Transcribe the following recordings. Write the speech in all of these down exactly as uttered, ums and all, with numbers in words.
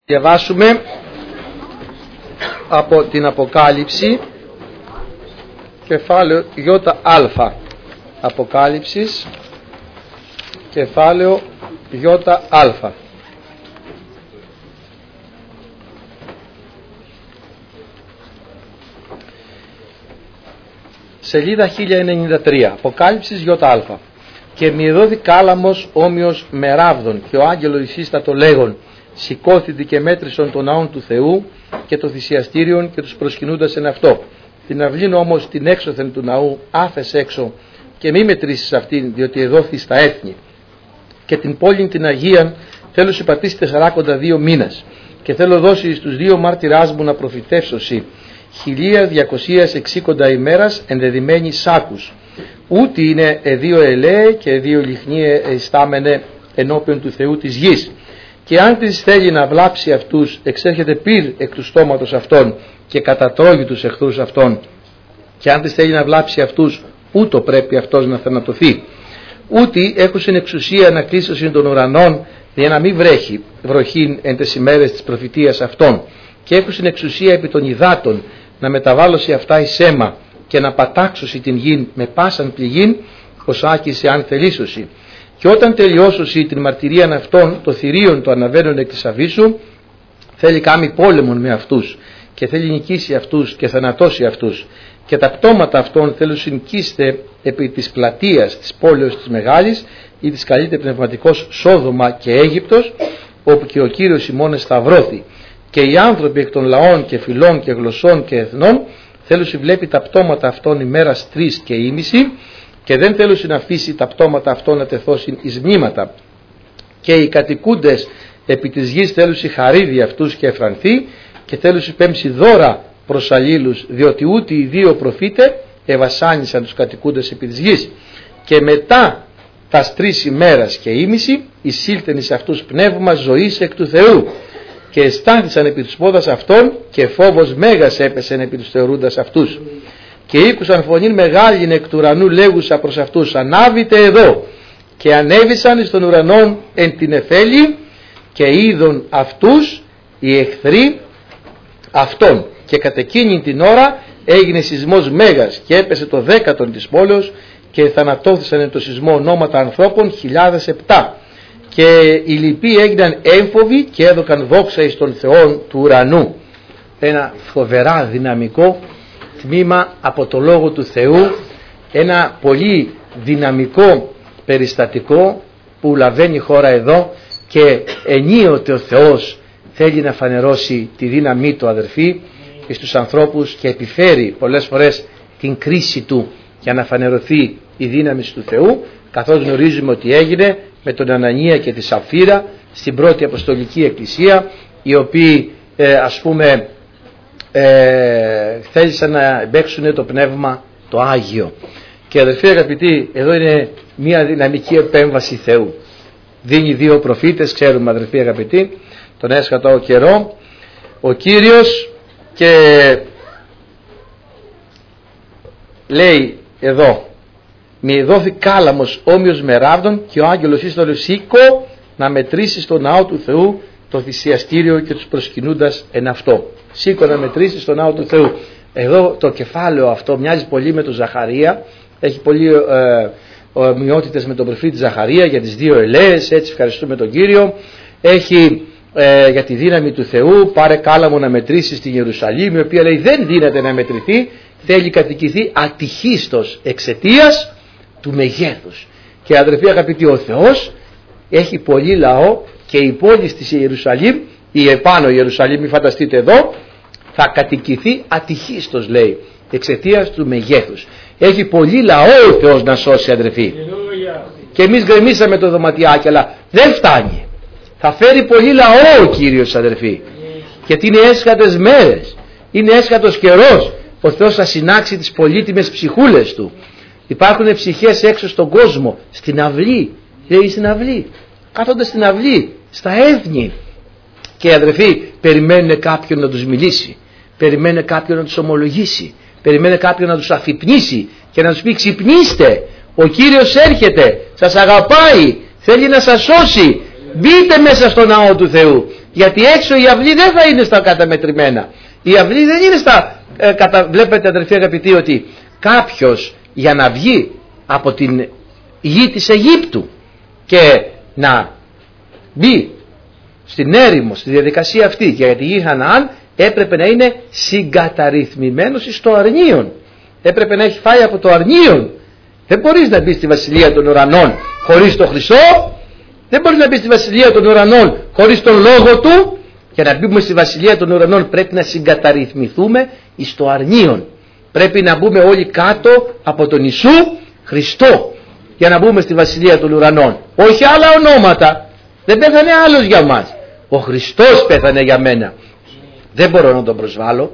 Διαβάσουμε από την Αποκάλυψη, κεφάλαιο Ια. Αποκάλυψης, κεφάλαιο Ια. Σελίδα χίλια ενενήντα τρία. Αποκάλυψης Ια. Και μη εδώθη κάλαμος όμοιος με ράβδον, και ο άγγελος ίστατο λέγον, σηκώθητη και μέτρησον των ναών του Θεού και το θυσιαστήριον και τους προσκυνούντας εν αυτό. Την αυλήν όμως την έξωθεν του ναού άφες έξω και μη μετρήσεις αυτήν, διότι εδόθη στα έθνη. Και την πόλην την Αγίαν θέλω σου πατήσει τεσσαράκοντα δύο μήνας, και θέλω δώσει στους δύο μάρτυράς μου να προφητεύσωσι χιλία διακοσίας εξήκοντα ημέρας ενδεδειμένοι σάκους. Ούτε είναι εδίο ελέε και εδίο λιχνίε ειστάμενε ενώπιον του Θεού της γης. Και αν της θέλει να βλάψει αυτούς, εξέρχεται πυρ εκ του στόματος αυτών και κατατρώγει τους εχθρούς αυτών. Και αν της θέλει να βλάψει αυτούς, ούτω πρέπει αυτός να θανατωθεί. Ούτε έχουν εξουσία να κλείσωσιν των ουρανών, για να μην βρέχει βροχήν εν τες ημέρες της προφητείας αυτών. Και έχουν εξουσία επί των υδάτων να μεταβάλλωση αυτά εις αίμα και να πατάξωση την γην με πάσαν πληγήν, ως άκησε αν θελήσωση. Και όταν τελειώσωση την μαρτυρίαν αυτών, το θηρίον το αναβαίνουν εκ της αβύσσου, θέλει κάμει πόλεμον με αυτούς και θέλει νικήσει αυτούς και θανατώσει αυτούς. Και τα πτώματα αυτών θέλουν συνοικήστε επί της πλατείας της πόλεως της μεγάλης, ή της καλείται πνευματικός Σόδομα και Αίγυπτος, όπου και ο Κύριος ημών σταυρώθη. Και οι άνθρωποι εκ των λαών και φυλών και γλωσσών και εθνών θέλουν βλέπει τα πτώματα αυτών ημέρας τρεις και ήμιση, και δεν θέλουν να αφήσει τα πτώματα αυτών να τεθώσουν εις μνήματα. Και οι κατοικούντες επί της γης θέλουν χαρίδι αυτούς και εφρανθεί, και θέλουν πέμψει δώρα προς αλλήλους, διότι ούτε οι δύο προφήτε ευασάνισαν τους κατοικούντες επί της γης. Και μετά τας τρεις ημέρας και ήμιση εισήλθεν εις αυτούς πνεύμα ζωής εκ του Θεού, και εστάθησαν επί τους πόδας αυτών, και φόβος μέγας έπεσεν επί τους θεωρούντας αυτούς. Και ήκουσαν φωνήν μεγάλην εκ του ουρανού λέγουσα προς αυτούς, ανάβητε εδώ. Και ανέβησαν εις των ουρανών εν την εφέλη, και είδον αυτούς οι εχθροί αυτών. Και κατ' εκείνη την ώρα έγινε σεισμός μέγας, και έπεσε το δέκατον της πόλεως, και θανατώθησαν εν το σεισμό ονόματα ανθρώπων χιλιάδες επτά. Και οι λοιποί έγιναν έμφοβοι και έδωκαν δόξα εις των θεών του ουρανού. Ένα φοβερά δυναμικό τμήμα από το Λόγο του Θεού, ένα πολύ δυναμικό περιστατικό που λαβαίνει η χώρα εδώ, και ενίοτε ο Θεός θέλει να φανερώσει τη δύναμή του, αδερφοί, στους ανθρώπους, και επιφέρει πολλές φορές την κρίση του για να φανερωθεί η δύναμη του Θεού, καθώς γνωρίζουμε ότι έγινε με τον Ανανία και τη Σαφίρα στην πρώτη Αποστολική Εκκλησία, οι οποίοι ε, ας πούμε ε, θέλησαν να παίξουν το πνεύμα το Άγιο. Και αδερφοί αγαπητοί, εδώ είναι μια δυναμική επέμβαση Θεού. Δίνει δύο προφήτες, ξέρουμε αδερφοί αγαπητοί, τον έσχατο καιρό, ο Κύριος, και λέει εδώ, μη δόθη κάλαμος όμοιος με ράβδον, και ο άγγελος ίστολε σήκω να μετρήσει στο ναό του Θεού το θυσιαστήριο και τους προσκυνούντας εν αυτό. Σήκω να μετρήσει στο ναό του Θεού. Εδώ το κεφάλαιο αυτό μοιάζει πολύ με τον Ζαχαρία, έχει πολύ ε, ομοιότητες με τον προφήτη Ζαχαρία για τις δύο ελέες, έτσι ευχαριστούμε τον Κύριο. Έχει ε, για τη δύναμη του Θεού, πάρε κάλαμο να μετρήσει στην Ιερουσαλήμ, η οποία λέει δεν δύναται να μετρηθεί, θέλει κατοικηθεί ατυχίστος εξαιτίας του μεγέθους. Και αδερφοί αγαπητοί, ο Θεός έχει πολύ λαό, και η πόλη της Ιερουσαλήμ, η επάνω Ιερουσαλήμ, μην φανταστείτε εδώ, θα κατοικηθεί ατυχίστος, λέει, εξαιτίας του μεγέθους. Έχει πολύ λαό ο Θεός να σώσει, αδερφοί. Και εμείς γκρεμίσαμε το δωματιάκι, αλλά δεν φτάνει. Θα φέρει πολύ λαό ο Κύριος, αδερφοί. Γιατί είναι έσχατες μέρες, είναι έσχατος καιρός. Ο Θεός θα συνάξει τις πολύτιμες ψυχούλες του. Υπάρχουν ψυχές έξω στον κόσμο, στην αυλή, λέει στην αυλή, κάθονται στην αυλή, στα έθνη, και αδερφοί περιμένουν κάποιον να τους μιλήσει, περιμένουν κάποιον να τους ομολογήσει, περιμένουν κάποιον να τους αφυπνήσει και να τους πει ξυπνήστε, ο Κύριος έρχεται, σας αγαπάει, θέλει να σας σώσει, μπείτε μέσα στο ναό του Θεού, Γιατί έξω η αυλή δεν θα είναι στα καταμετρημένα. Η αυλή δεν είναι στα... Ε, κατα... Βλέπετε αδερφοί αγαπητοί ότι κάποιος για να βγει από την γη της Αιγύπτου και να μπει στην έρημο, στη διαδικασία αυτή και για τη γη Χαναάν, έπρεπε να είναι συγκαταρρυθμημένος στο αρνίον. Έπρεπε να έχει φάει από το αρνίον. Δεν μπορείς να μπει στη βασιλεία των ουρανών χωρίς τον Χριστό. Δεν μπορείς να μπει στη βασιλεία των ουρανών χωρίς τον Λόγο Του. Για να μπούμε στη βασιλεία των ουρανών πρέπει να συγκαταρρυθμηθούμε στο αρνίον. Πρέπει να μπούμε όλοι κάτω από τον Ιησού Χριστό για να μπούμε στη βασιλεία των ουρανών. Όχι άλλα ονόματα. Δεν πέθανε άλλος για μας. Ο Χριστός πέθανε για μένα. Δεν μπορώ να τον προσβάλλω.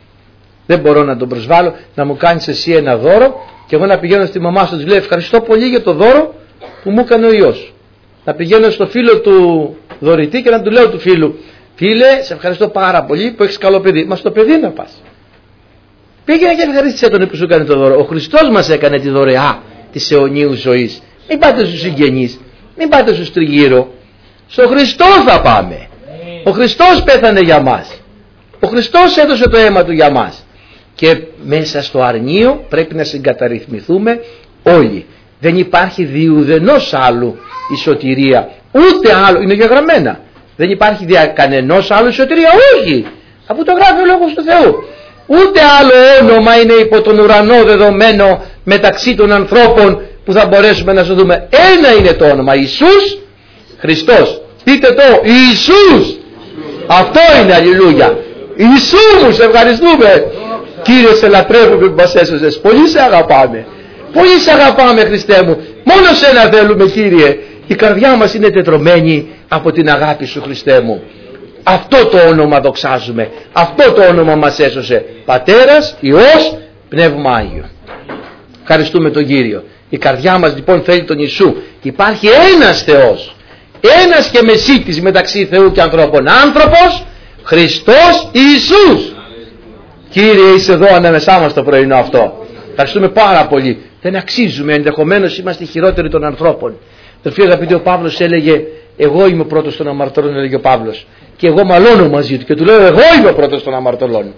Δεν μπορώ να τον προσβάλλω. Να μου κάνεις εσύ ένα δώρο και εγώ να πηγαίνω στη μαμά σου, της λέω ευχαριστώ πολύ για το δώρο που μου έκανε ο Υιός. Να πηγαίνω στο φίλο του δωρητή και να του λέω του φίλου, φίλε, σε ευχαριστώ πάρα πολύ που έχεις καλό παιδί. Μα στο παιδί να πας. Πήγαινε και ευχαρίστησε τον που σου έκανε το δώρο. Ο Χριστός μας έκανε τη δωρεά της αιωνίου ζωής. Μην πάτε στους συγγενείς, μην πάτε στους τριγύρω. Στο Χριστό θα πάμε. Ο Χριστός πέθανε για μας. Ο Χριστός έδωσε το αίμα Του για μας. Και μέσα στο αρνίο πρέπει να συγκαταρρυθμηθούμε όλοι. Δεν υπάρχει διουδενός άλλου η σωτηρία. Ούτε άλλο, είναι γεγραμμένα. Δεν υπάρχει δια κανενός άλλου η σωτηρία. Όχι. Αφού το γράφει ο Λόγος του Θεού. Ούτε άλλο όνομα είναι υπό τον ουρανό δεδομένο μεταξύ των ανθρώπων που θα μπορέσουμε να σωθούμε. Ένα είναι το όνομα. Ιησούς Χριστός. Πείτε το. Ιησούς. Αυτό είναι, αλληλούια. Ιησού μου, σε ευχαριστούμε. Κύριε, σε λατρεύουμε που μας έσωσες. Πολύ σε αγαπάμε. Πολύ σε αγαπάμε, Χριστέ μου. Μόνο σένα θέλουμε, Κύριε. Η καρδιά μας είναι τετρωμένη από την αγάπη Σου, Χριστέ μου. Αυτό το όνομα δοξάζουμε. Αυτό το όνομα μας έσωσε. Πατέρας, Υιός, Πνεύμα Άγιο. Ευχαριστούμε τον Κύριο. Η καρδιά μας λοιπόν θέλει τον Ιησού. Υπάρχει ένας Θεός. Ένας και μεσίτης μεταξύ Θεού και ανθρώπων. Άνθρωπος, Χριστός Ιησούς. Κύριε, είσαι εδώ ανάμεσά μας το πρωινό αυτό. Ευχαριστούμε πάρα πολύ. Δεν αξίζουμε, ενδεχομένως είμαστε χειρότεροι των ανθρώπων. Αδελφοί αγαπητοί, ο Παύλος έλεγε, εγώ είμαι ο πρώτος των αμαρτωλών, έλεγε ο Παύλος. Και εγώ μαλώνω μαζί του και του λέω, εγώ είμαι ο πρώτος των αμαρτωλών.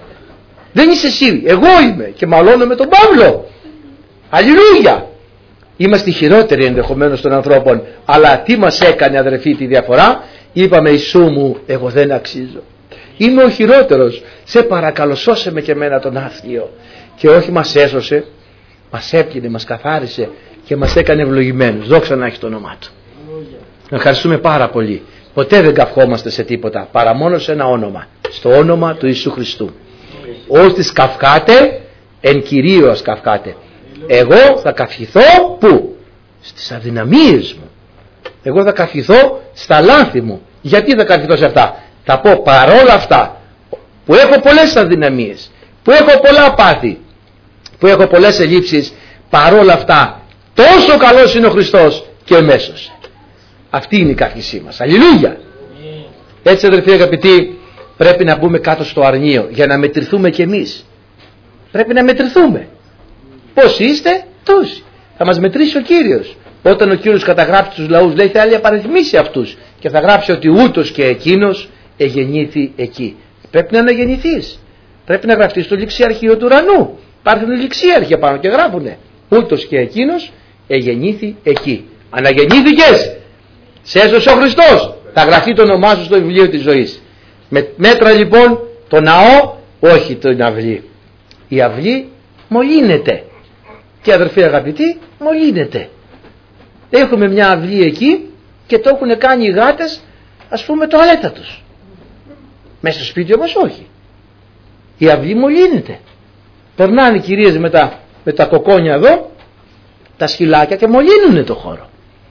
Δεν είσαι εσύ, εγώ είμαι και μαλώνω με τον Παύλο. Αλληλούια. Είμαστε χειρότεροι ενδεχομένως των ανθρώπων, αλλά τι μας έκανε, αδερφοί, τη διαφορά? Είπαμε, Ιησού μου, εγώ δεν αξίζω. Είμαι ο χειρότερος. Σε παρακαλώ, σώσε με και εμένα τον άθλιο. Και όχι μας έσωσε, μας έπλυνε, μας καθάρισε και μας έκανε ευλογημένους. Δόξα να έχει το όνομά Του. Ευχαριστούμε πάρα πολύ. Ποτέ δεν καυχόμαστε σε τίποτα παρά μόνο σε ένα όνομα. Στο όνομα του Ιησού Χριστού. Όσοι καυχάτε, εν κυρίως καυχάτε. Εγώ θα καυχηθώ πού? Στις αδυναμίες μου. Εγώ θα καυχηθώ στα λάθη μου. Γιατί θα καυχηθώ σε αυτά? Θα πω παρόλα αυτά που έχω πολλές αδυναμίες, που έχω πολλά πάθη, που έχω πολλές ελλείψεις, παρόλα αυτά τόσο καλός είναι ο Χριστός και με έσωσε. Αυτή είναι η καύχησή μας. Αλληλούια. Έτσι, αδερφοί αγαπητοί, πρέπει να μπούμε κάτω στο αρνίο για να μετρηθούμε κι εμείς. Πρέπει να μετρηθούμε. Πόσοι είστε? Τόσοι. Θα μας μετρήσει ο Κύριος. Όταν ο Κύριος καταγράψει τους λαούς, λέει, θα απαριθμίσει αυτούς και θα γράψει ότι ούτως και εκείνος εγεννήθη εκεί. Πρέπει να αναγεννηθείς. Πρέπει να γραφτείς στο ληξιαρχείο του ουρανού. Υπάρχουν ληξίαρχια πάνω και γράφουνε. Ούτως και εκείνος εγεννήθη εκεί. Αναγεννήθηκες. Σε έσωσε ο Χριστός. Θα γραφτεί το όνομά σου στο βιβλίο της ζωής. Με μέτρα λοιπόν το ναό, όχι την αυλή. Η αυλή μολύνεται. Και αδερφοί αγαπητοί, μολύνεται. Έχουμε μια αυλή εκεί και το έχουν κάνει οι γάτες, ας πούμε, τουαλέτα τους. Μέσα στο σπίτι όμως όχι. Η αυλή μολύνεται. Περνάνε οι κυρίες με τα, με τα κοκόνια εδώ, τα σκυλάκια, και μολύνουνε το χώρο.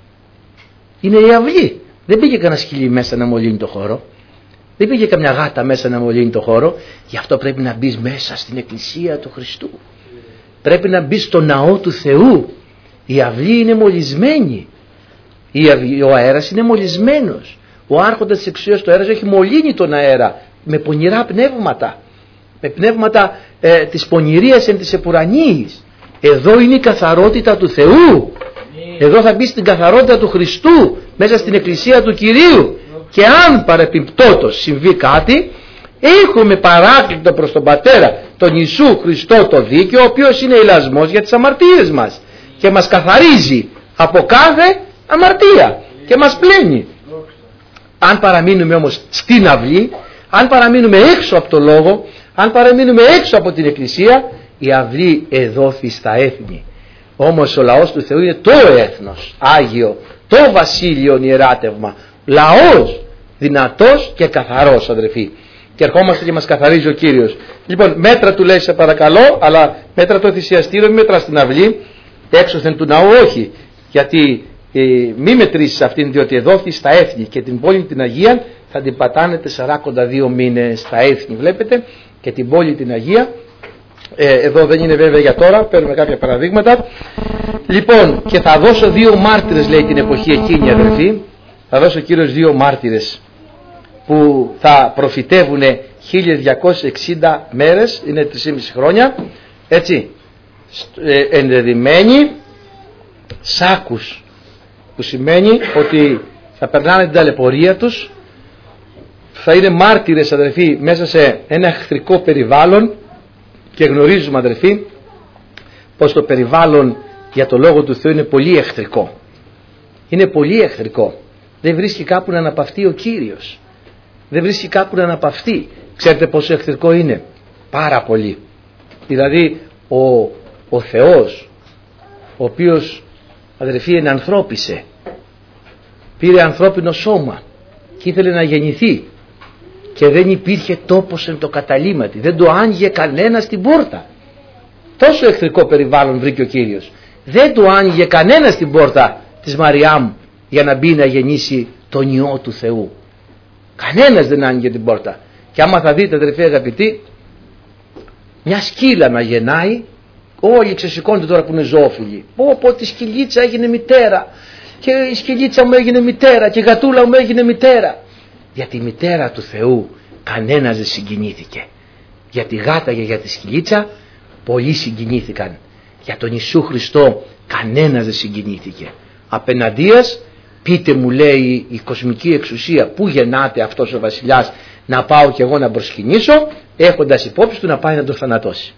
Είναι η αυλή. Δεν πήγε κανένα σκυλί μέσα να μολύνει το χώρο. Δεν πήγε καμιά γάτα μέσα να μολύνει το χώρο. Γι' αυτό πρέπει να μπεις μέσα στην εκκλησία του Χριστού. Πρέπει να μπεις στο ναό του Θεού. Η αυλή είναι μολυσμένη. Η αυλή, ο αέρας είναι μολυσμένος. Ο άρχοντας της εξουσίας του αέρας έχει μολύνει τον αέρα με πονηρά πνεύματα. Με πνεύματα ε, της πονηρίας εν της επουρανίης. Εδώ είναι η καθαρότητα του Θεού. Εδώ θα μπει στην καθαρότητα του Χριστού μέσα στην εκκλησία του Κυρίου. και αν παρεπιπτόντως συμβεί κάτι, έχουμε παράκλητο προς τον Πατέρα τον Ιησού Χριστό το δίκαιο, ο οποίος είναι ηλασμός για τις αμαρτίες μας και μας καθαρίζει από κάθε αμαρτία και μας πλένει. Αν παραμείνουμε όμως στην αυλή, αν παραμείνουμε έξω από το Λόγο, αν παραμείνουμε έξω από την Εκκλησία, η αυλή εδόθη στα έθνη. Όμως ο λαός του Θεού είναι το έθνος Άγιο, το βασίλειο ιεράτευμα, λαός δυνατός και καθαρός, αδερφοί. Και ερχόμαστε και μας καθαρίζει ο Κύριος. Λοιπόν, μέτρα του λέει σε παρακαλώ, αλλά μέτρα το θυσιαστήριο, μη μέτρα στην αυλή, έξωθεν του ναού όχι, γιατί ε, μη μετρήσεις αυτήν, διότι εδόθη στα έθνη και την πόλη την Αγία θα την πατάνε τεσσαράκοντα δύο μήνες στα έθνη, βλέπετε, και την πόλη την Αγία. Ε, εδώ δεν είναι βέβαια για τώρα, παίρνουμε κάποια παραδείγματα. Λοιπόν, και θα δώσω δύο μάρτυρες, λέει, την εποχή εκείνη, αδερφοί. Θα δώσω ο Κύριος δύο μάρτυρες που θα προφητεύουν χίλιες διακόσιες εξήντα μέρες, είναι τρία και μισό χρόνια, έτσι, ε, ενδεδειμένοι σάκους, που σημαίνει ότι θα περνάνε την ταλαιπωρία τους, θα είναι μάρτυρες, αδερφοί, μέσα σε ένα εχθρικό περιβάλλον. Και γνωρίζουμε, αδερφοί, πως το περιβάλλον για το Λόγο του Θεού είναι πολύ εχθρικό. Είναι πολύ εχθρικό. Δεν βρίσκει κάπου να αναπαυτεί ο Κύριος. Δεν βρίσκει κάπου να αναπαυτεί. Ξέρετε πόσο εχθρικό είναι? Πάρα πολύ. Δηλαδή ο, ο Θεός, ο οποίος, αδερφοί, ενανθρώπισε, πήρε ανθρώπινο σώμα και ήθελε να γεννηθεί, και δεν υπήρχε τόπος εν το καταλήμματι, δεν το άνοιγε κανένα στην πόρτα. Τόσο εχθρικό περιβάλλον βρήκε ο Κύριος. Δεν το άνοιγε κανένα στην πόρτα της Μαριάμ για να μπει να γεννήσει τον Υιό του Θεού. Κανένας δεν άνοιγε την πόρτα. Και άμα θα δείτε, αδερφοί αγαπητοί, μια σκύλα να γεννάει, όλοι ξεσηκώνονται τώρα που είναι ζωόφιλοι. Πω πω, τη σκυλίτσα έγινε μητέρα, και η σκυλίτσα μου έγινε μητέρα, και η γατούλα μου έγινε μητέρα. Για τη μητέρα του Θεού κανένας δεν συγκινήθηκε. Για τη γάτα και για τη σκυλίτσα πολλοί συγκινήθηκαν. Για τον Ιησού Χριστό κανένας δεν συγκινήθηκε. Απέναντίας, πείτε μου, λέει η κοσμική εξουσία, πού γεννάται αυτός ο βασιλιάς, να πάω κι εγώ να προσκυνήσω, έχοντας υπόψη του να πάει να τον θανατώσει.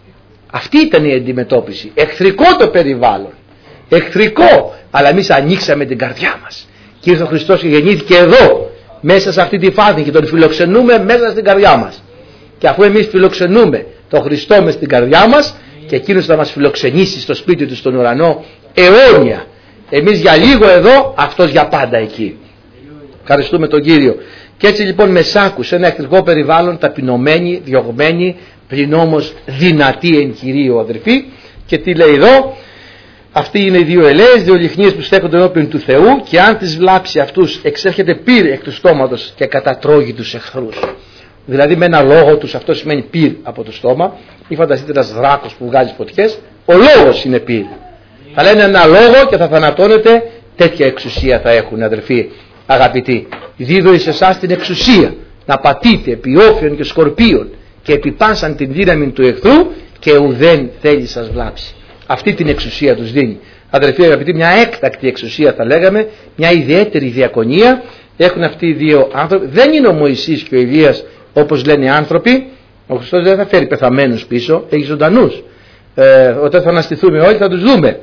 Αυτή ήταν η αντιμετώπιση. Εχθρικό το περιβάλλον, εχθρικό, αλλά εμείς ανοίξαμε την καρδιά μας και ήρθε ο Χριστός και γεννήθηκε εδώ, μέσα σε αυτή τη φάθη, και τον φιλοξενούμε μέσα στην καρδιά μας. Και αφού εμείς φιλοξενούμε τον Χριστό μες στην καρδιά μας, και εκείνος θα μας φιλοξενήσει στο σπίτι του στον ουρανό αιώνια. Εμείς για λίγο εδώ, αυτός για πάντα εκεί. Ευχαριστούμε τον Κύριο. Και έτσι λοιπόν με σάκους, σε ένα εχθρικό περιβάλλον, ταπεινωμένοι, διωγμένοι, πλην όμως δυνατοί εν Κυρίω, αδερφοί. Και τι λέει εδώ? Αυτοί είναι οι δύο ελαίες, δύο λιχνίες που στέκονται ενώπιον του Θεού, και αν τις βλάψει αυτούς εξέρχεται πυρ εκ του στόματος και κατατρώγει τους εχθρούς. Δηλαδή με ένα λόγο τους, αυτό σημαίνει πυρ από το στόμα. Ή φανταστείτε ένας δράκος που βγάζει φωτιές, ο λόγος είναι πυρ. Θα λένε ένα λόγο και θα θανατώνετε, τέτοια εξουσία θα έχουν, αδερφοί αγαπητοί. Δίδω εις εσάς την εξουσία να πατείτε επί όφιων και σκορπίων και επί πάσαν την δύναμη του εχθρού, και ουδέν θέλει σας βλάψει. Αυτή την εξουσία τους δίνει, αδερφοί αγαπητοί, μια έκτακτη εξουσία θα λέγαμε, μια ιδιαίτερη διακονία έχουν αυτοί οι δύο άνθρωποι. Δεν είναι ο Μωυσής και ο Ηλίας όπως λένε οι άνθρωποι. Ο Χριστός δεν θα φέρει πεθαμένους πίσω, έχει ζωντανούς. Ε, όταν θα αναστηθούμε όλοι θα τους δούμε.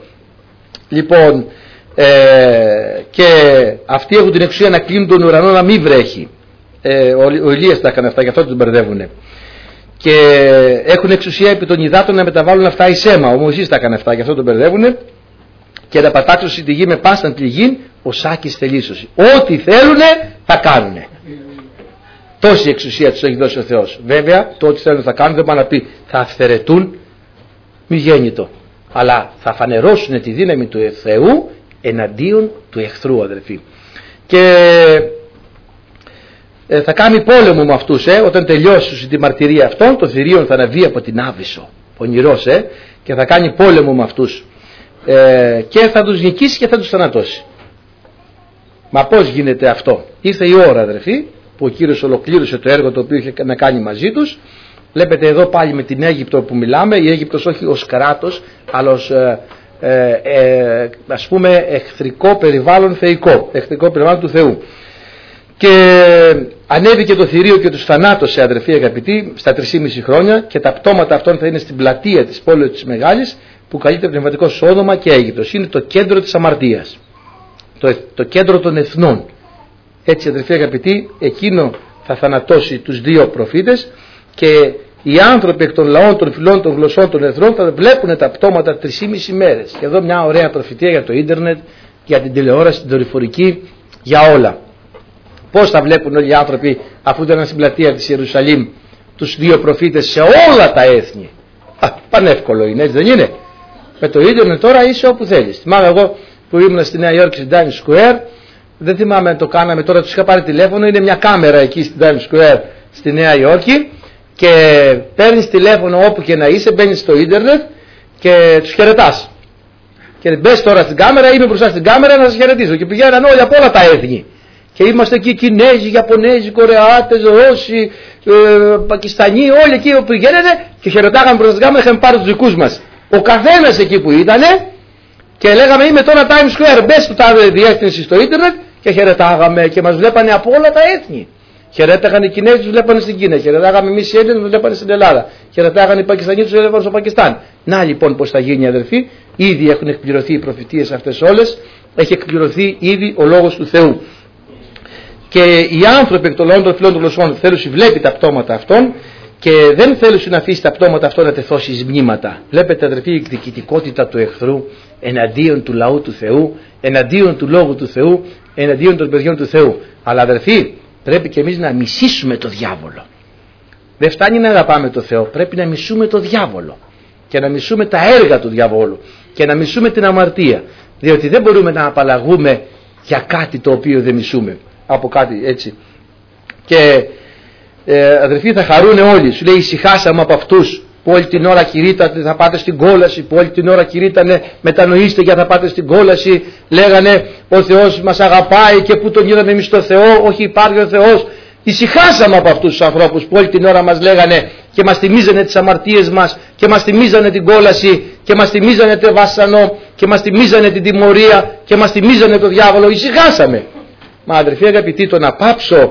Λοιπόν, ε, και αυτοί έχουν την εξουσία να κλείνουν τον ουρανό να μην βρέχει. Ε, ο, ο Ηλίας τα έκανε αυτά, γι' αυτό τους μπερδεύουνε. Και έχουν εξουσία επί των υδάτων να μεταβάλουν αυτά εις αίμα. Ο Μωυσής τα έκανε αυτά, γι' αυτό τον μπερδεύουνε. Και να πατάξουν τη γη με πάσαν τη γη, ο σάκης θελήσωση. Ό,τι θέλουνε θα κάνουνε. Τόση εξουσία τους έχει δώσει ο Θεός. Βέβαια, το ό,τι θέλουν θα κάνουν δεν πάνε να πει θα αυθαιρετούν, μη γέννητο. Αλλά θα φανερώσουν τη δύναμη του Θεού εναντίον του εχθρού, αδερφοί. Και ε, θα κάνει πόλεμο με αυτούς, ε, όταν τελειώσει τη μαρτυρία αυτών, το θηρίον θα αναβεί από την Άβυσσο, πονηρός, ε, και θα κάνει πόλεμο με αυτούς. Ε, και θα τους νικήσει και θα τους θανατώσει. Μα πώς γίνεται αυτό? Ήρθε η ώρα, αδερφοί, που ο Κύριος ολοκλήρωσε το έργο το οποίο είχε να κάνει μαζί τους. Βλέπετε εδώ πάλι με την Αίγυπτο που μιλάμε, η Αίγυπτος όχι ως κράτος, αλλά ως ε, ε, ε, ας πούμε εχθρικό περιβάλλον θεϊκό, εχθρικό περιβάλλον του Θεού. και ανέβηκε το θηρίο και τους θανάτωσε, αδερφοί αγαπητοί, στα τρία χρόνια, και τα πτώματα αυτών θα είναι στην πλατεία της πόλης της Μεγάλης, που καλείται πνευματικό Σόδομα και Αίγυπτος. Είναι το κέντρο της αμαρτίας, το, το κέντρο των εθνών. Έτσι, αδερφοί αγαπητοί, εκείνο θα θανατώσει τους δύο προφήτες, και οι άνθρωποι εκ των λαών, των φυλών, των γλωσσών, των εθνών θα βλέπουν τα πτώματα τρεις και μισή μέρες. Και εδώ μια ωραία προφητεία για το ίντερνετ, για την τηλεόραση, την δορυφορική, για όλα. Πώς θα βλέπουν όλοι οι άνθρωποι, αφού ήταν στην πλατεία της Ιερουσαλήμ, τους δύο προφήτες σε όλα τα έθνη? Α, πανεύκολο είναι, έτσι δεν είναι? Με το ίντερνετ τώρα είσαι όπου θέλεις. Θυμάμαι εγώ που ήμουν στη Νέα Υόρκη, στην Times Square, δεν θυμάμαι αν το κάναμε τώρα, τους είχα πάρει τηλέφωνο, είναι μια κάμερα εκεί στην Times Square στη Νέα Υόρκη, και παίρνεις τηλέφωνο όπου και να είσαι, μπαίνεις στο ίντερνετ και τους χαιρετάς. Και μπες τώρα στην κάμερα, είμαι μπροστά στην κάμερα να σας χαιρετήσω. Και πηγαίναν όλοι από όλα τα έθνη. Και είμαστε εκεί Κινέζοι, Ιαπωνέζοι, Κορεάτες, Ρώσοι, ε, Πακιστανοί, όλοι εκεί που πηγαίνανε και χαιρετάγαμε μπροστά στην κάμερα, είχαμε πάρει τους δικούς μας. Ο καθένας εκεί που ήτανε, και λέγαμε είμαι τώρα Times Square, μπες στο τάδε διεύθυνση στο ίντερνετ, και χαιρετάγαμε και μας βλέπανε από όλα τα έθνη. Χαιρέταγαν οι Κινέζοι, τους βλέπανε στην Κίνα. Χαιρετάγαμε εμείς οι Έλληνες, τους βλέπανε στην Ελλάδα. Χαιρετάγαν οι Πακιστανοί, τους βλέπανε στο Πακιστάν. Να λοιπόν πώς θα γίνει, αδερφοί. Ήδη έχουν εκπληρωθεί οι προφητείες αυτές όλες. Έχει εκπληρωθεί ήδη ο λόγος του Θεού. Και οι άνθρωποι εκ των λαών των φυλών των γλωσσών θέλουν, βλέπει τα πτώματα αυτών, και δεν θέλουν να αφήσει τα πτώματα αυτών να τεθώσει εις μνήματα. Βλέπετε, αδερφοί, η εκδικητικότητα του εχθρού εναντίον του λαού του Θεού, εναντίον του λόγου του Θεού, εναντίον των παιδιών του Θεού. Αλλά αδερφοί, πρέπει και εμείς να μισήσουμε το διάβολο. Δεν φτάνει να αγαπάμε το Θεό, πρέπει να μισούμε το διάβολο και να μισούμε τα έργα του διαβόλου και να μισούμε την αμαρτία, διότι δεν μπορούμε να απαλλαγούμε για κάτι το οποίο δεν μισούμε, από κάτι έτσι. Και ε, αδερφοί, θα χαρούν όλοι. Σου λέει ησυχάσαμε από αυτούς που όλη την ώρα κηρύττατε θα πάτε στην κόλαση, που όλη την ώρα κηρύττανε μετανοήστε για θα πάτε στην κόλαση, λέγανε ο Θεός μας αγαπάει και που τον είδαμε εμείς το Θεό, όχι υπάρχει ο Θεός. Ησυχάσαμε από αυτούς τους ανθρώπους που όλη την ώρα μας λέγανε και μας θυμίζανε τις αμαρτίες μας και μας θυμίζανε την κόλαση και μας θυμίζανε το βάσανο και μας θυμίζανε την τιμωρία και μας θυμίζανε το διάβολο. Ησυχάσαμε. Μα αδερφοί αγαπητοί, το να πάψω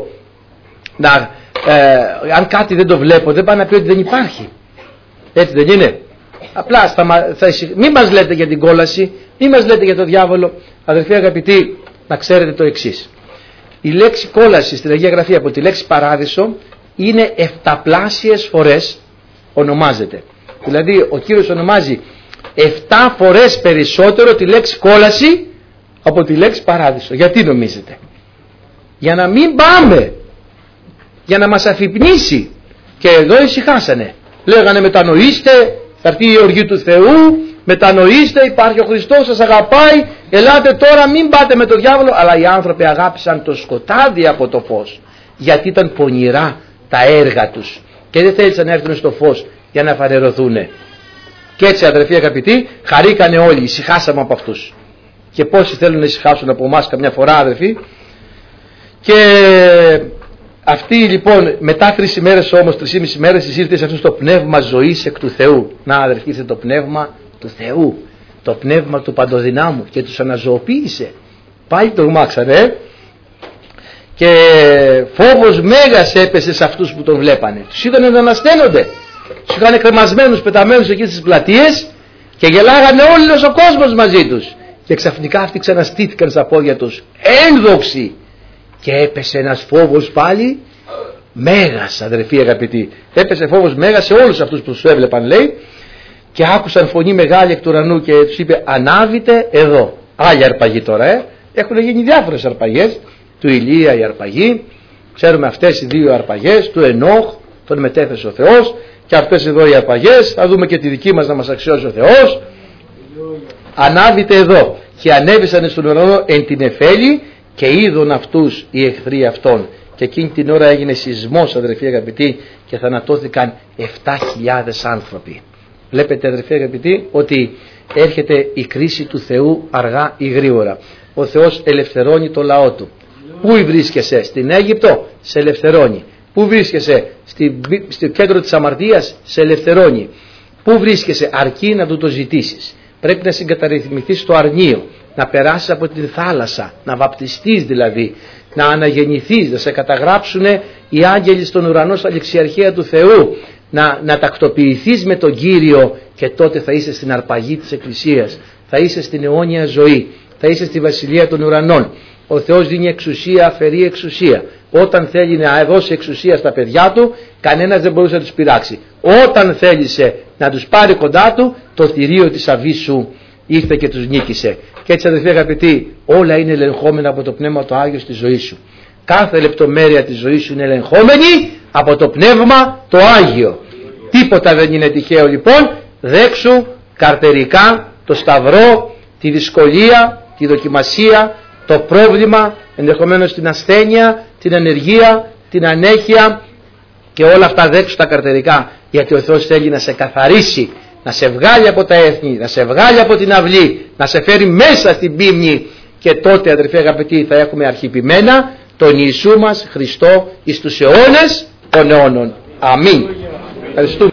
να, ε, αν κάτι δεν το βλέπω δεν πάει να πει ότι δεν υπάρχει. Έτσι δεν είναι? Απλά θα, θα, μην μας λέτε για την κόλαση, μην μας λέτε για το διάβολο. Αδερφοί αγαπητοί, να ξέρετε το εξής. Η λέξη κόλαση στην Αγία Γραφή από τη λέξη παράδεισο είναι εφταπλάσιες φορές ονομάζεται. Δηλαδή ο Κύριος ονομάζει εφτά φορές περισσότερο τη λέξη κόλαση από τη λέξη παράδεισο. Γιατί νομίζετε? Για να μην πάμε, για να μας αφυπνίσει. Και εδώ ησυχάσανε. Λέγανε μετανοήστε, θα έρθει η οργή του Θεού, μετανοήστε, υπάρχει ο Χριστός, σας αγαπάει, ελάτε τώρα, μην πάτε με το διάβολο. Αλλά οι άνθρωποι αγάπησαν το σκοτάδι από το φως, γιατί ήταν πονηρά τα έργα τους και δεν θέλησαν να έρθουν στο φως για να φανερωθούν. Και έτσι, αδερφοί αγαπητοί, χαρήκανε όλοι, ησυχάσαμε από αυτούς. Και πόσοι θέλουν να ησυχάσουν από εμάς καμιά φορά, αδερφοί? Και αυτοί λοιπόν μετά τρεις ημέρες όμως, τρεις ή μισή ημέρες εισήλθε σε αυτό το πνεύμα ζωής εκ του Θεού. Να, αδερφοί, ήρθε το πνεύμα του Θεού, το πνεύμα του Παντοδυνάμου, και τους αναζωοποίησε. Πάλι τρομάξανε και φόβος μέγας έπεσε σε αυτούς που τον βλέπανε. Τους είδανε να ανασταίνονται, τους είχαν κρεμασμένους, πεταμένους εκεί στις πλατείες και γελάγανε όλος ο κόσμος μαζί τους. Και ξαφνικά αυτοί ξαναστήθηκαν στα πόδια τους ένδοξοι. Και έπεσε ένας φόβος πάλι μέγας, αδερφοί αγαπητοί. Έπεσε φόβος μέγας σε όλους αυτούς που τους έβλεπαν, λέει, και άκουσαν φωνή μεγάλη εκ του ουρανού και τους είπε ανάβητε εδώ. Άλλη αρπαγή τώρα, ε. Έχουν γίνει διάφορες αρπαγές. Του Ηλία η αρπαγή, ξέρουμε αυτές οι δύο αρπαγές, του Ενόχ, τον μετέθεσε ο Θεός, και αυτές εδώ οι αρπαγές. Θα δούμε και τη δική μας να μας αξιώσει ο Θεός. Ανάβητε εδώ. Και ανέβησαν στον ουρανό εν την Εφέλη, και είδον αυτούς οι εχθροί αυτών. Και εκείνη την ώρα έγινε σεισμός, αδερφοί αγαπητοί, και θανατώθηκαν επτά χιλιάδες άνθρωποι. Βλέπετε, αδερφοί αγαπητοί, ότι έρχεται η κρίση του Θεού αργά ή γρήγορα. Ο Θεός ελευθερώνει το λαό του. Πού βρίσκεσαι? Στην Αίγυπτο? Σε ελευθερώνει. Πού βρίσκεσαι? Στη, στο κέντρο της αμαρτίας? Σε ελευθερώνει. Πού βρίσκεσαι? Αρκεί να του το ζητήσεις. Πρέπει να συγκαταρρυθμιστείς στο αρνείο, να περάσεις από την θάλασσα, να βαπτιστείς δηλαδή, να αναγεννηθείς, να σε καταγράψουν οι άγγελοι στον ουρανό στα ληξιαρχεία του Θεού, να, να τακτοποιηθείς με τον Κύριο, και τότε θα είσαι στην αρπαγή της Εκκλησίας, θα είσαι στην αιώνια ζωή, θα είσαι στη βασιλεία των ουρανών. Ο Θεός δίνει εξουσία, αφαιρεί εξουσία. Όταν θέλει να δώσει εξουσία στα παιδιά του, κανένας δεν μπορούσε να τους πειράξει. Όταν θέλησε να τους πάρει κοντά του, το θηρίο της Αβίσου ήρθε και τους νίκησε. Και έτσι, αδελφοί αγαπητοί, όλα είναι ελεγχόμενα από το Πνεύμα το Άγιο στη ζωή σου. Κάθε λεπτομέρεια της ζωής σου είναι ελεγχόμενη από το Πνεύμα το Άγιο. Τίποτα δεν είναι τυχαίο λοιπόν. Δέξου καρτερικά το σταυρό, τη δυσκολία, τη δοκιμασία, το πρόβλημα, ενδεχομένως την ασθένεια, την ανεργία, την ανέχεια, και όλα αυτά δέξου τα καρτερικά, γιατί ο Θεός θέλει να σε καθαρίσει, να σε βγάλει από τα έθνη, να σε βγάλει από την αυλή, να σε φέρει μέσα στην πίμνη, και τότε, αδερφοί αγαπητοί, θα έχουμε αρχιπημένα τον Ιησού μας Χριστό εις τους αιώνες των αιώνων. Αμήν. Ευχαριστούμε.